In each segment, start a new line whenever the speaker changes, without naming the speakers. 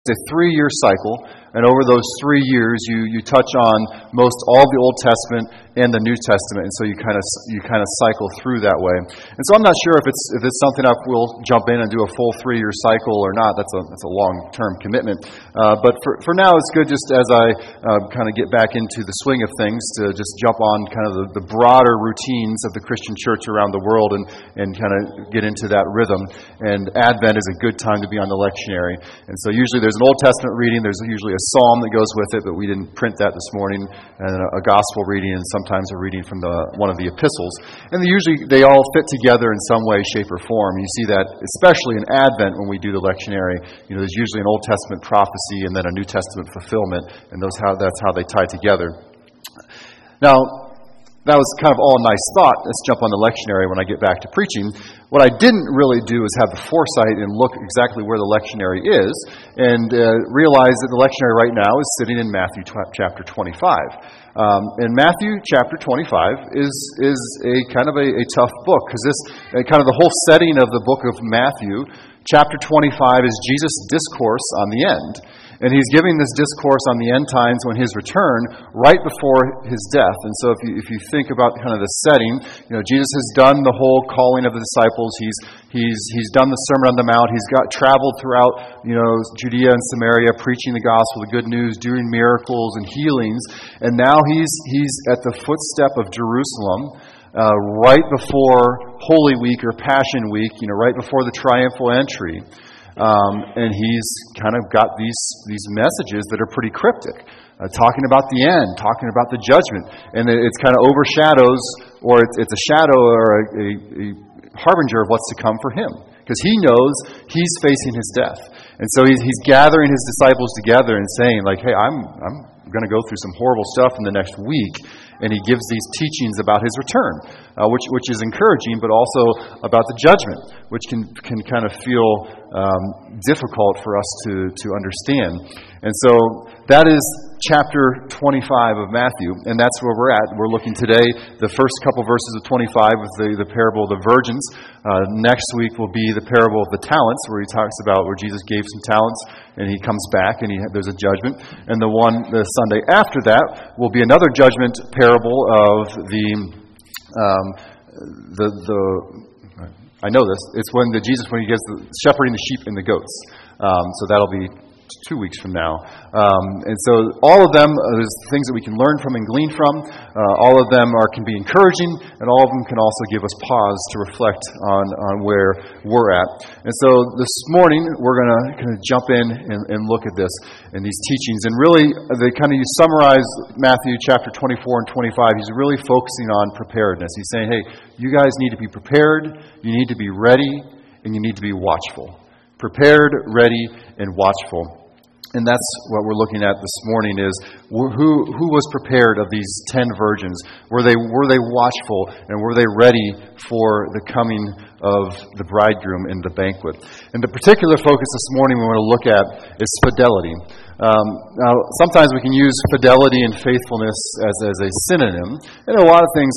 a 3-year cycle, and over those 3 years, you touch on most all the Old Testament and the New Testament, and so you kind of cycle through that way. And so I'm not sure if it's something I will jump in and do a full 3-year cycle or not. That's a long-term commitment. But for now, it's good just as I kind of get back into the swing of things to just jump on kind of the broader routines of the Christian church around the world and kind of get into that rhythm. And Advent is a good time to be on the lectionary. And so usually there's an Old Testament reading, there's usually a psalm that goes with it, but we didn't print that this morning, and a gospel reading, and sometimes a reading from one of the epistles. And they all fit together in some way, shape, or form. You see that especially in Advent when we do the lectionary. There's usually an Old Testament prophecy and then a New Testament fulfillment, and that's how they tie together. Now, that was kind of all a nice thought. Let's jump on the lectionary when I get back to preaching. What I didn't really do is have the foresight and look exactly where the lectionary is and realize that the lectionary right now is sitting in Matthew chapter 25. And Matthew chapter 25 is a kind of a tough book because this kind of the whole setting of the book of Matthew, chapter 25 is Jesus' discourse on the end. And he's giving this discourse on the end times when his return, right before his death. And so if you think about kind of the setting, Jesus has done the whole calling of the disciples. He's done the Sermon on the Mount. He's traveled throughout, Judea and Samaria, preaching the gospel, the good news, doing miracles and healings. And now he's at the footstep of Jerusalem, right before Holy Week or Passion Week, right before the triumphal entry. And he's kind of got these messages that are pretty cryptic, talking about the end, talking about the judgment. And it's kind of overshadows, or it's a shadow or a harbinger of what's to come for him. Because he knows he's facing his death. And so he's gathering his disciples together and saying, like, hey, I'm going to go through some horrible stuff in the next week. And he gives these teachings about his return, which is encouraging, but also about the judgment, which can kind of feel difficult for us to understand. And so that is chapter 25 of Matthew, and that's where we're at. We're looking today, the first couple verses of 25 with the parable of the virgins. Next week will be the parable of the talents, where he talks about where Jesus gave some talents, and he comes back, and there's a judgment. And the Sunday after that will be another judgment parable of I know this. It's when he gets shepherding the sheep and the goats. So that'll be 2 weeks from now. And so all of them, there's things that we can learn from and glean from. All of them can be encouraging, and all of them can also give us pause to reflect on where we're at. And so this morning, we're going to kind of jump in and look at this and these teachings. And really, you summarize Matthew chapter 24 and 25. He's really focusing on preparedness. He's saying, hey, you guys need to be prepared, you need to be ready, and you need to be watchful. Prepared, ready, and watchful. And that's what we're looking at this morning is who was prepared of these 10 virgins? Were they watchful, and were they ready for the coming of the bridegroom in the banquet? And the particular focus this morning we want to look at is fidelity. Now, sometimes we can use fidelity and faithfulness as a synonym, and a lot of things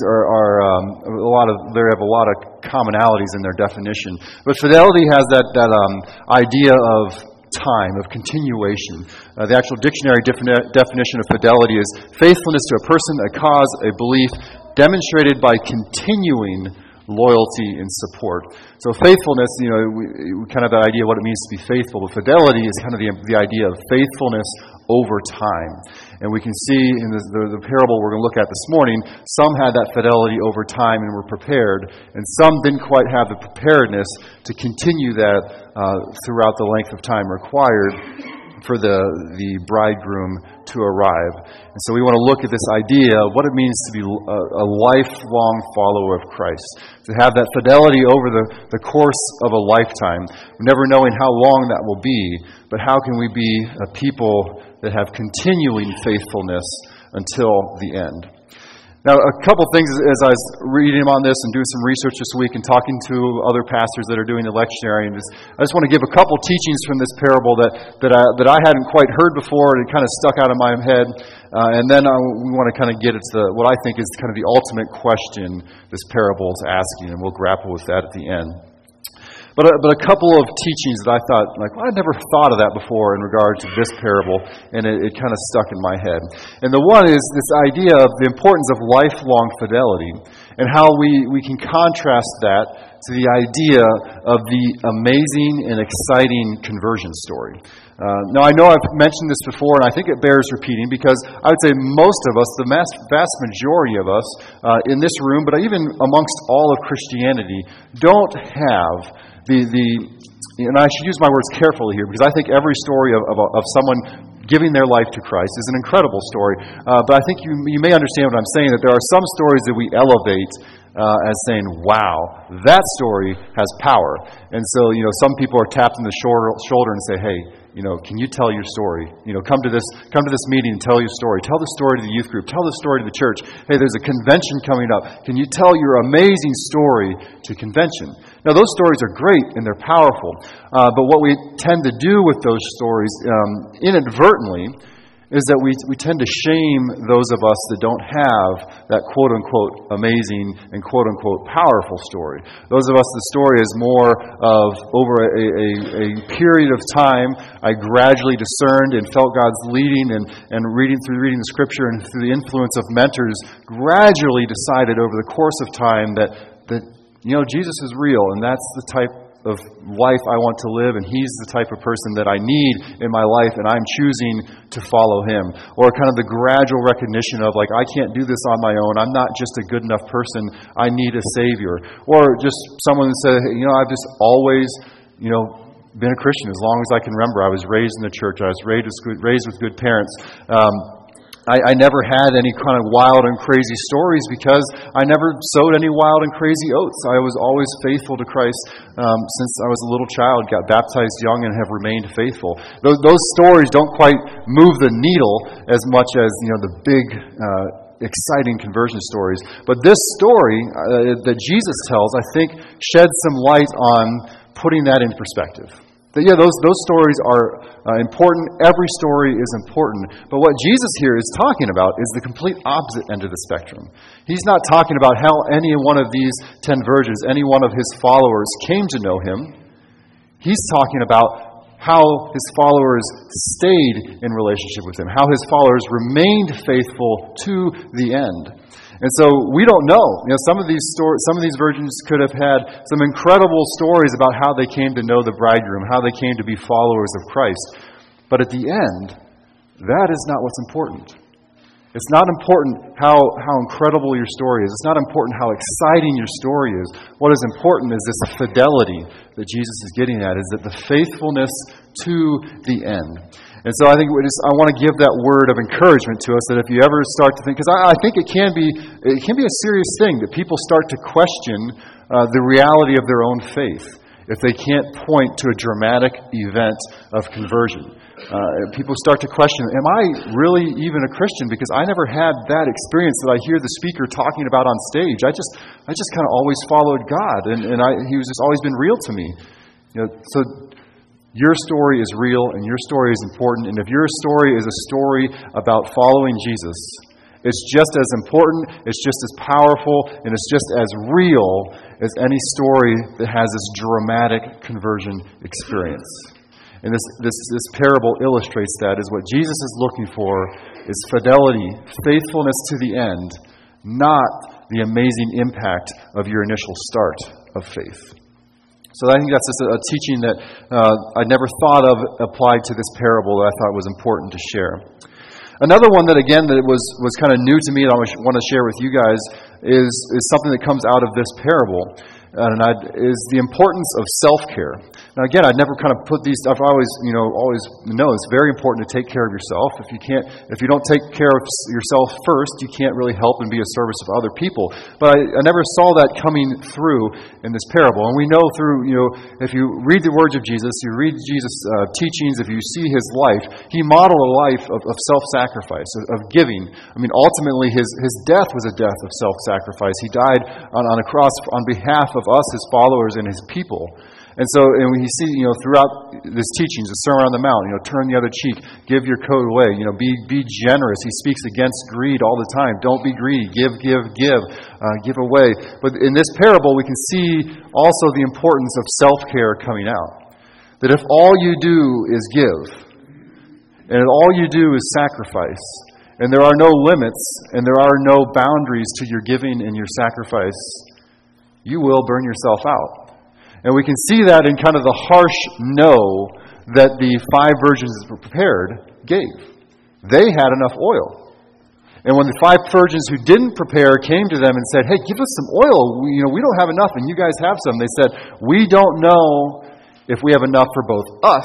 they have a lot of commonalities in their definition. But fidelity has that idea of time, of continuation. The actual dictionary definition of fidelity is faithfulness to a person, a cause, a belief, demonstrated by continuing loyalty and support. So faithfulness, we kind of have the idea of what it means to be faithful, but fidelity is kind of the idea of faithfulness over time. And we can see in the parable we're going to look at this morning, some had that fidelity over time and were prepared, and some didn't quite have the preparedness to continue that throughout the length of time required for the bridegroom to arrive. And so we want to look at this idea of what it means to be a lifelong follower of Christ. To have that fidelity over the course of a lifetime, never knowing how long that will be, but how can we be a people that have continuing faithfulness until the end? Now, a couple things as I was reading on this and doing some research this week and talking to other pastors that are doing the lectionary, and I just want to give a couple teachings from this parable that I hadn't quite heard before, and it kind of stuck out of my head. And then we want to kind of get at what I think is kind of the ultimate question this parable is asking, and we'll grapple with that at the end. But a couple of teachings that I thought, I'd never thought of that before in regard to this parable, and it kind of stuck in my head. And the one is this idea of the importance of lifelong fidelity, and how we can contrast that to the idea of the amazing and exciting conversion story. Now, I know I've mentioned this before, and I think it bears repeating, because I would say most of us, the vast majority of us in this room, but even amongst all of Christianity, don't have and I should use my words carefully here, because I think every story of someone giving their life to Christ is an incredible story. But I think you may understand what I'm saying, that there are some stories that we elevate as saying, wow, that story has power. And so, some people are tapped on the shoulder and say, hey, can you tell your story? Come to this meeting and tell your story. Tell the story to the youth group. Tell the story to the church. Hey, there's a convention coming up. Can you tell your amazing story to convention? Now, those stories are great and they're powerful. But what we tend to do with those stories inadvertently is that we tend to shame those of us that don't have that quote-unquote amazing and quote-unquote powerful story. Those of us, the story is more of over a period of time, I gradually discerned and felt God's leading and reading the Scripture and through the influence of mentors, gradually decided over the course of time that Jesus is real, and that's the type of life I want to live, and He's the type of person that I need in my life, and I'm choosing to follow Him. Or kind of the gradual recognition of, I can't do this on my own. I'm not just a good enough person. I need a Savior. Or just someone that said, hey, I've just always, been a Christian as long as I can remember. I was raised in the church. I was raised with good parents. I never had any kind of wild and crazy stories because I never sowed any wild and crazy oats. I was always faithful to Christ since I was a little child, got baptized young, and have remained faithful. Those stories don't quite move the needle as much as the big exciting conversion stories. But this story that Jesus tells, I think, sheds some light on putting that in perspective. Those stories are important. Every story is important. But what Jesus here is talking about is the complete opposite end of the spectrum. He's not talking about how any one of these 10 virgins, any one of His followers came to know Him. He's talking about how His followers stayed in relationship with Him, how His followers remained faithful to the end. And so we don't know. Some of these virgins could have had some incredible stories about how they came to know the bridegroom, how they came to be followers of Christ. But at the end, that is not what's important. It's not important how incredible your story is. It's not important how exciting your story is. What is important is this fidelity that Jesus is getting at, is that the faithfulness to the end. And so I think I want to give that word of encouragement to us, that if you ever start to think, because I think it can be a serious thing that people start to question the reality of their own faith if they can't point to a dramatic event of conversion. People start to question, am I really even a Christian? Because I never had that experience that I hear the speaker talking about on stage. I just kind of always followed God, and He was just always been real to me. So your story is real, and your story is important. And if your story is a story about following Jesus, it's just as important, it's just as powerful, and it's just as real as any story that has this dramatic conversion experience. And this parable illustrates that, is what Jesus is looking for is fidelity, faithfulness to the end, not the amazing impact of your initial start of faith. So I think that's just a teaching that I never thought of applied to this parable that I thought was important to share. Another one that, again, that was kind of new to me that I want to share with you guys is something that comes out of this parable. Is the importance of self-care. Now, again, I'd never kind of put these stuff. I always know it's very important to take care of yourself. If you don't take care of yourself first, you can't really help and be a service of other people. But I never saw that coming through in this parable. And we know through, if you read the words of Jesus, you read Jesus' teachings, if you see His life, He modeled a life of self-sacrifice, of giving. I mean, ultimately, His death was a death of self-sacrifice. He died on a cross on behalf of us, His followers and His people. And when you see, throughout this teachings, the Sermon on the Mount, turn the other cheek, give your coat away, be generous. He speaks against greed all the time. Don't be greedy. Give away. But in this parable, we can see also the importance of self-care coming out. That if all you do is give, and if all you do is sacrifice, and there are no limits, and there are no boundaries to your giving and your sacrifice, you will burn yourself out. And we can see that in kind of the harsh no that the 5 virgins that were prepared gave. They had enough oil. And when the 5 virgins who didn't prepare came to them and said, hey, give us some oil. We don't have enough, and you guys have some. They said, we don't know if we have enough for both us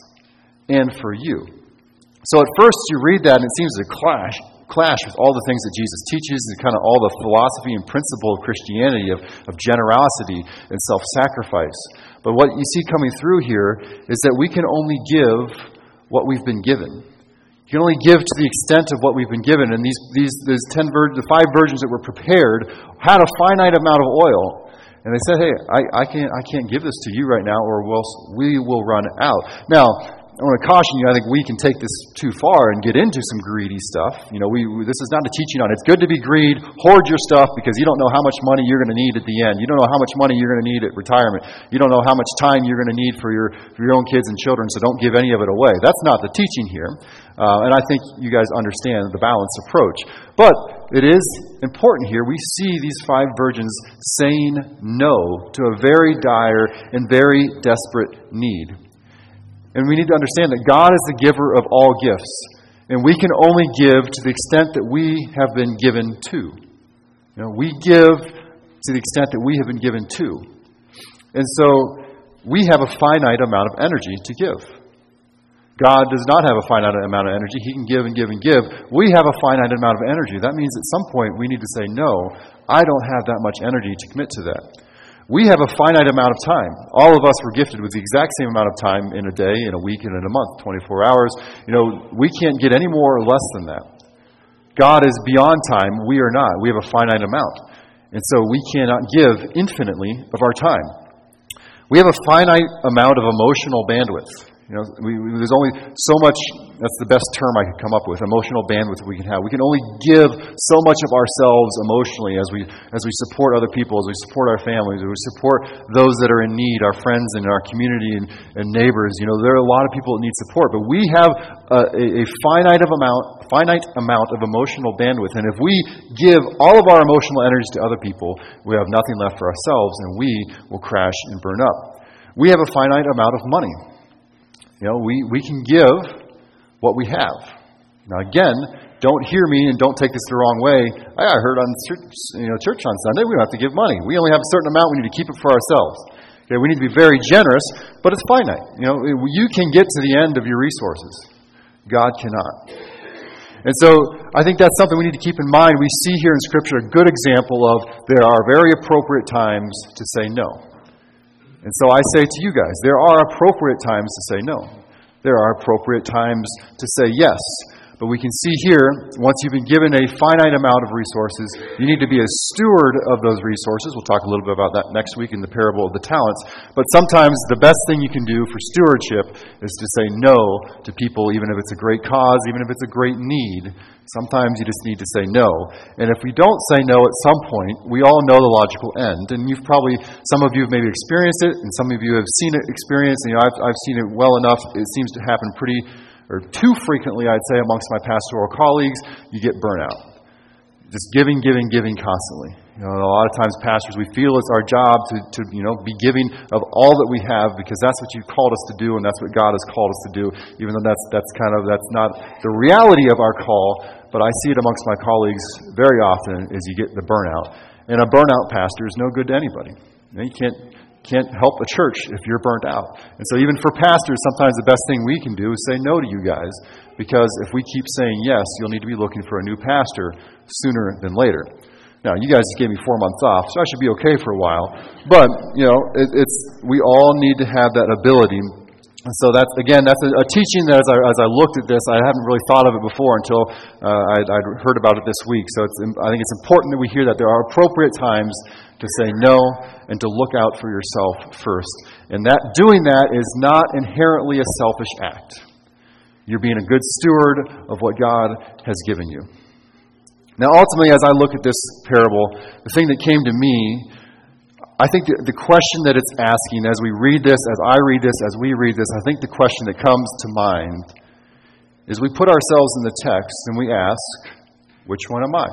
and for you. So at first you read that and it seems to clash with all the things that Jesus teaches and kind of all the philosophy and principle of Christianity of generosity and self-sacrifice. But what you see coming through here is that we can only give what we've been given. You can only give to the extent of what we've been given. And the 5 virgins that were prepared had a finite amount of oil. And they said, hey, I can't give this to you right now, or we will run out. Now, I want to caution you, I think we can take this too far and get into some greedy stuff. This is not a teaching on it's good to be greedy, hoard your stuff because you don't know how much money you're going to need at the end. You don't know how much money you're going to need at retirement. You don't know how much time you're going to need for your own kids and children, so don't give any of it away. That's not the teaching here. And I think you guys understand the balanced approach. But it is important here. We see these 5 virgins saying no to a very dire and very desperate need. And we need to understand that God is the giver of all gifts. And we can only give to the extent that we have been given to. We give to the extent that we have been given to. And so we have a finite amount of energy to give. God does not have a finite amount of energy. He can give and give and give. We have a finite amount of energy. That means at some point we need to say, no, I don't have that much energy to commit to that. We have a finite amount of time. All of us were gifted with the exact same amount of time in a day, in a week, and in a month, 24 hours. We can't get any more or less than that. God is beyond time. We are not. We have a finite amount. And so we cannot give infinitely of our time. We have a finite amount of emotional bandwidth. There's only so much, that's the best term I could come up with, emotional bandwidth we can have. We can only give so much of ourselves emotionally as we support other people, as we support our families, as we support those that are in need, our friends in our community and neighbors. There are a lot of people that need support, but we have a finite amount of emotional bandwidth. And if we give all of our emotional energy to other people, we have nothing left for ourselves, and we will crash and burn up. We have a finite amount of money. We can give what we have. Now, again, don't hear me and don't take this the wrong way. I heard on church on Sunday we don't have to give money. We only have a certain amount. We need to keep it for ourselves. Okay, we need to be very generous, but it's finite. You can get to the end of your resources. God cannot. And so I think that's something we need to keep in mind. We see here in Scripture a good example of there are very appropriate times to say no. And so I say to you guys, there are appropriate times to say no. There are appropriate times to say yes. But we can see here, once you've been given a finite amount of resources, you need to be a steward of those resources. We'll talk a little bit about that next week in the parable of the talents. But sometimes the best thing you can do for stewardship is to say no to people, even if it's a great cause, even if it's a great need. Sometimes you just need to say no. And if we don't say no at some point, we all know the logical end. And some of you have maybe experienced it, and some of you have seen it experienced. I've seen it well enough. It seems to happen too frequently, I'd say, amongst my pastoral colleagues. You get burnout. Just giving constantly. A lot of times, pastors, we feel it's our job to be giving of all that we have because that's what you've called us to do and that's what God has called us to do. Even though that's not the reality of our call, but I see it amongst my colleagues very often is you get the burnout. And a burnout pastor is no good to anybody. You can't help a church if you're burnt out. And so even for pastors, sometimes the best thing we can do is say no to you guys, because if we keep saying yes, you'll need to be looking for a new pastor sooner than later. Now, you guys gave me 4 months off, so I should be okay for a while. But, we all need to have that ability And so that's a teaching that as I looked at this, I hadn't really thought of it before until I'd heard about it this week. So I think it's important that we hear that there are appropriate times to say no and to look out for yourself first. And that doing that is not inherently a selfish act. You're being a good steward of what God has given you. Now, ultimately, as I look at this parable, the thing that came to me, I think the question that it's asking as we read this, as I read this, as we read this, I think the question that comes to mind is we put ourselves in the text and we ask, which one am I?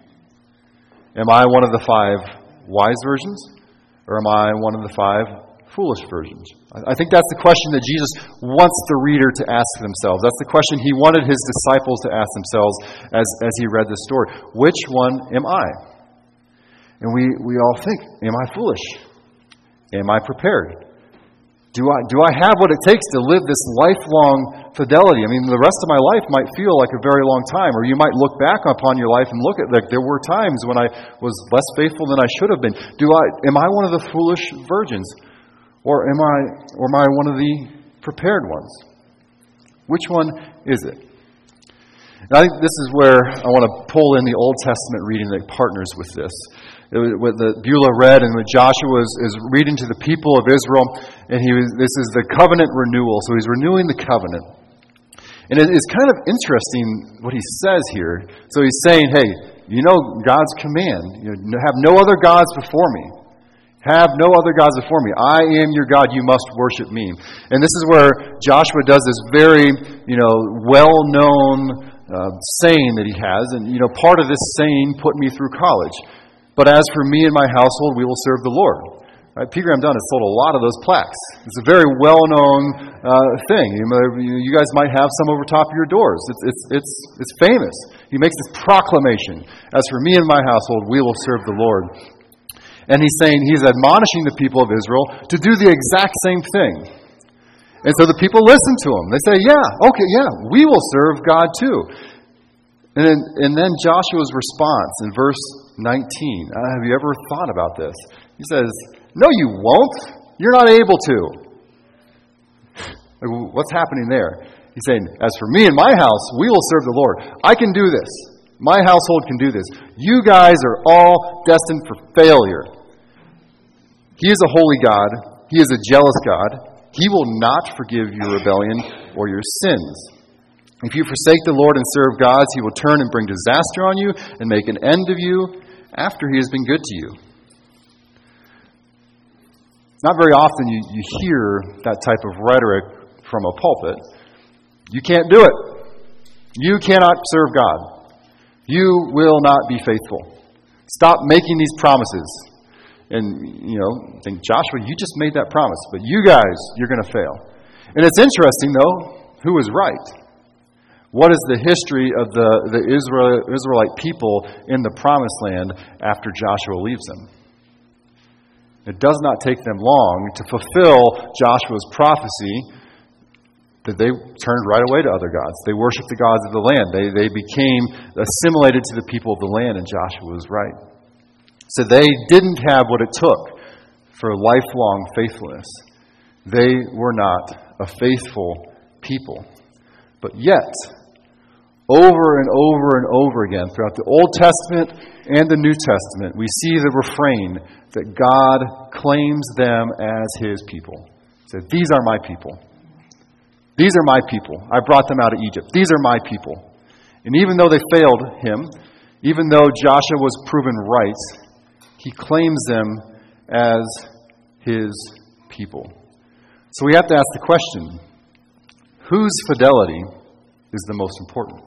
Am I one of the 5 wise virgins? Or am I one of the 5 foolish virgins? I think that's the question that Jesus wants the reader to ask themselves. That's the question he wanted his disciples to ask themselves as he read this story. Which one am I? And we all think, am I foolish? Am I prepared? Do I have what it takes to live this lifelong fidelity? I mean, the rest of my life might feel like a very long time, or you might look back upon your life and look at, like, there were times when I was less faithful than I should have been. Am I one of the foolish virgins? Or am I one of the prepared ones? Which one is it? And I think this is where I want to pull in the Old Testament reading that partners with this. What Beulah read, and what Joshua is reading to the people of Israel, and this is the covenant renewal. So he's renewing the covenant. And it's kind of interesting what he says here. So he's saying, hey, you know God's command. Have no other gods before me. Have no other gods before me. I am your God. You must worship me. And this is where Joshua does this very, well-known saying that he has. And, part of this saying put me through college. But as for me and my household, we will serve the Lord. Right? P. Graham Dunn has sold a lot of those plaques. It's a very well-known thing. You guys might have some over top of your doors. It's famous. He makes this proclamation. As for me and my household, we will serve the Lord. And he's admonishing the people of Israel to do the exact same thing. And so the people listen to him. They say, we will serve God too. And then Joshua's response in verse 19. Have you ever thought about this? He says, no, you won't. You're not able to. What's happening there? He's saying, as for me and my house, we will serve the Lord. I can do this. My household can do this. You guys are all destined for failure. He is a holy God. He is a jealous God. He will not forgive your rebellion or your sins. If you forsake the Lord and serve gods, he will turn and bring disaster on you and make an end of you after he has been good to you. Not very often you hear that type of rhetoric from a pulpit. You can't do it. You cannot serve God. You will not be faithful. Stop making these promises. And, think, Joshua, you just made that promise. But you guys, you're going to fail. And it's interesting, though, who was right? What is the history of the Israelite people in the Promised Land after Joshua leaves them? It does not take them long to fulfill Joshua's prophecy that they turned right away to other gods. They worshiped the gods of the land. They became assimilated to the people of the land, and Joshua was right. So they didn't have what it took for lifelong faithfulness. They were not a faithful people. But yet, over and over and over again, throughout the Old Testament and the New Testament, we see the refrain that God claims them as his people. He said, these are my people. These are my people. I brought them out of Egypt. These are my people. And even though they failed him, even though Joshua was proven right, he claims them as his people. So we have to ask the question, whose fidelity is the most important?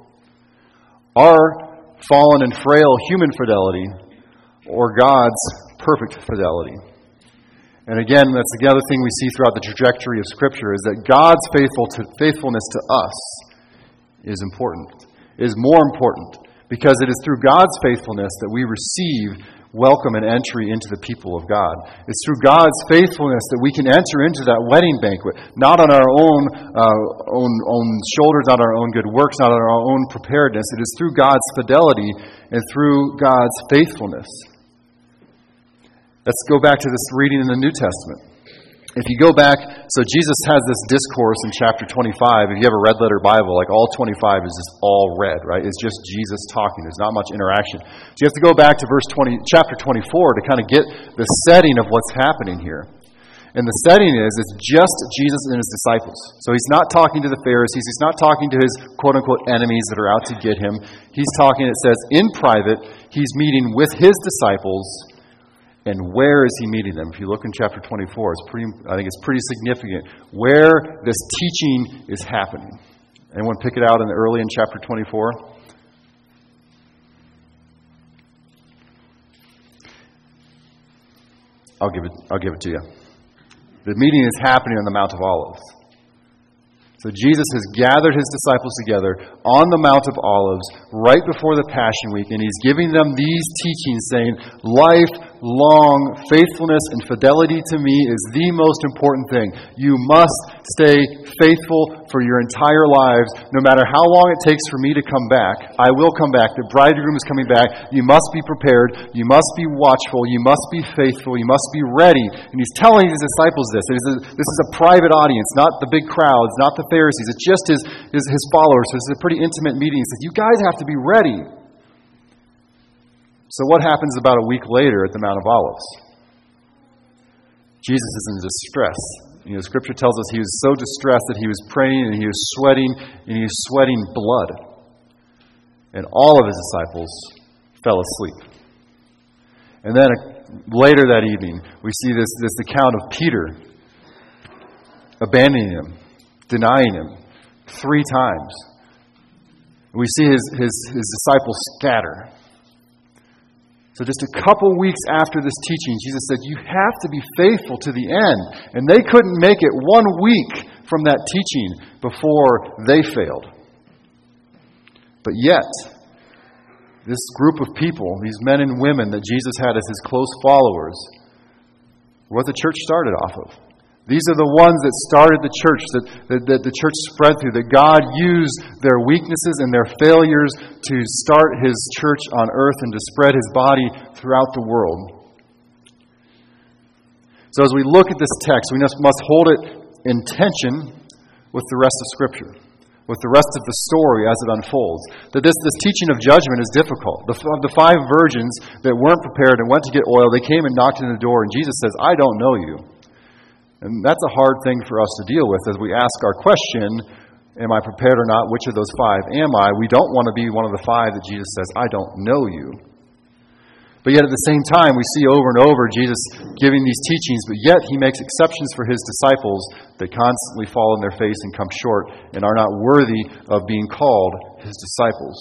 Our fallen and frail human fidelity or God's perfect fidelity? And again, that's the other thing we see throughout the trajectory of Scripture is that God's faithfulness to us is important, is more important, because it is through God's faithfulness that we receive welcome and entry into the people of God. It's through God's faithfulness that we can enter into that wedding banquet, not on our own shoulders, not our own good works, not on our own preparedness. It is through God's fidelity and through God's faithfulness. Let's go back to this reading in the New Testament. If you go back, so Jesus has this discourse in chapter 25. If you have a red letter Bible, like all 25 is just all red, right? It's just Jesus talking. There's not much interaction. So you have to go back to chapter 24 to kind of get the setting of what's happening here. And the setting is, it's just Jesus and his disciples. So he's not talking to the Pharisees. He's not talking to his quote-unquote enemies that are out to get him. He's talking, it says, in private. He's meeting with his disciples. And where is he meeting them? If you look in chapter 24, I think it's pretty significant where this teaching is happening. Anyone pick it out early in chapter 24? I'll give it to you. The meeting is happening on the Mount of Olives. So Jesus has gathered his disciples together on the Mount of Olives right before the Passion Week, and he's giving them these teachings saying, lifelong faithfulness and fidelity to me is the most important thing. You must stay faithful for your entire lives, no matter how long it takes for me to come back. I will come back. The bridegroom is coming back. You must be prepared. You must be watchful. You must be faithful. You must be ready. And he's telling his disciples this. This is a private audience, not the big crowds, not the Pharisees. It's just his followers. So it's a pretty intimate meeting. He says, you guys have to be ready. So what happens about a week later at the Mount of Olives? Jesus is in distress. Scripture tells us he was so distressed that he was praying and he was sweating blood. And all of his disciples fell asleep. And then later that evening, we see this account of Peter abandoning him, denying him 3 times. We see his disciples scatter. So just a couple weeks after this teaching, Jesus said, you have to be faithful to the end. And they couldn't make it 1 week from that teaching before they failed. But yet, this group of people, these men and women that Jesus had as his close followers, were what the church started off of. These are the ones that started the church, that the church spread through, that God used their weaknesses and their failures to start his church on earth and to spread his body throughout the world. So as we look at this text, we must hold it in tension with the rest of Scripture, with the rest of the story as it unfolds. That this teaching of judgment is difficult. Of the 5 virgins that weren't prepared and went to get oil, they came and knocked on the door, and Jesus says, I don't know you. And that's a hard thing for us to deal with as we ask our question, am I prepared or not? Which of those 5 am I? We don't want to be one of the 5 that Jesus says, I don't know you. But yet at the same time, we see over and over Jesus giving these teachings, but yet he makes exceptions for his disciples that constantly fall on their face and come short and are not worthy of being called his disciples.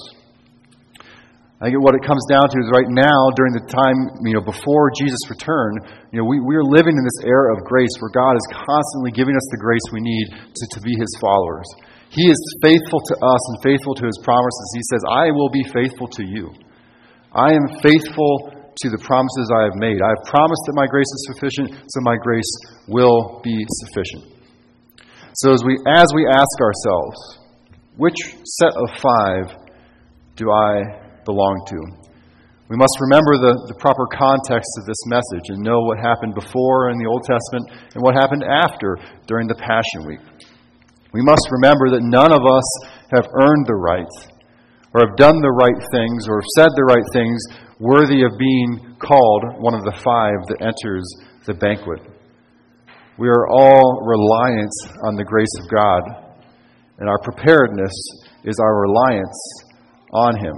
I think what it comes down to is right now, during the time, before Jesus' return, we are living in this era of grace where God is constantly giving us the grace we need to be his followers. He is faithful to us and faithful to his promises. He says, I will be faithful to you. I am faithful to the promises I have made. I have promised that my grace is sufficient, so my grace will be sufficient. So as we ask ourselves, which set of 5 do I belong to? We must remember the proper context of this message and know what happened before in the Old Testament and what happened after during the Passion Week. We must remember that none of us have earned the right or have done the right things or have said the right things worthy of being called one of the 5 that enters the banquet. We are all reliant on the grace of God, and our preparedness is our reliance on him.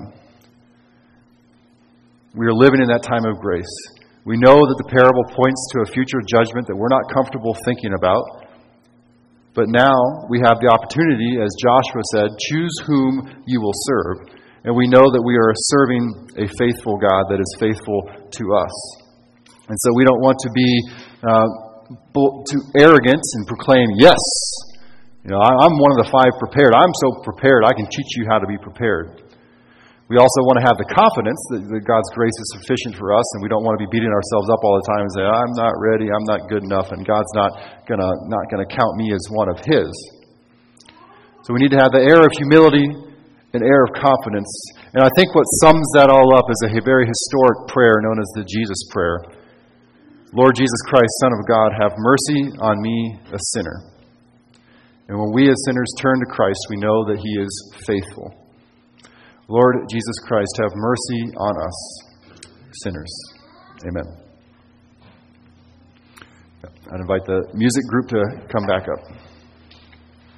We are living in that time of grace. We know that the parable points to a future judgment that we're not comfortable thinking about. But now we have the opportunity, as Joshua said, choose whom you will serve. And we know that we are serving a faithful God that is faithful to us. And so we don't want to be too arrogant and proclaim, yes, I'm one of the 5 prepared. I'm so prepared, I can teach you how to be prepared. We also want to have the confidence that God's grace is sufficient for us, and we don't want to be beating ourselves up all the time and say, I'm not ready, I'm not good enough, and God's not gonna count me as one of his. So we need to have the air of humility and air of confidence. And I think what sums that all up is a very historic prayer known as the Jesus Prayer. Lord Jesus Christ, Son of God, have mercy on me, a sinner. And when we as sinners turn to Christ, we know that He is faithful. Lord Jesus Christ, have mercy on us, sinners. Amen. I'd invite the music group to come back up.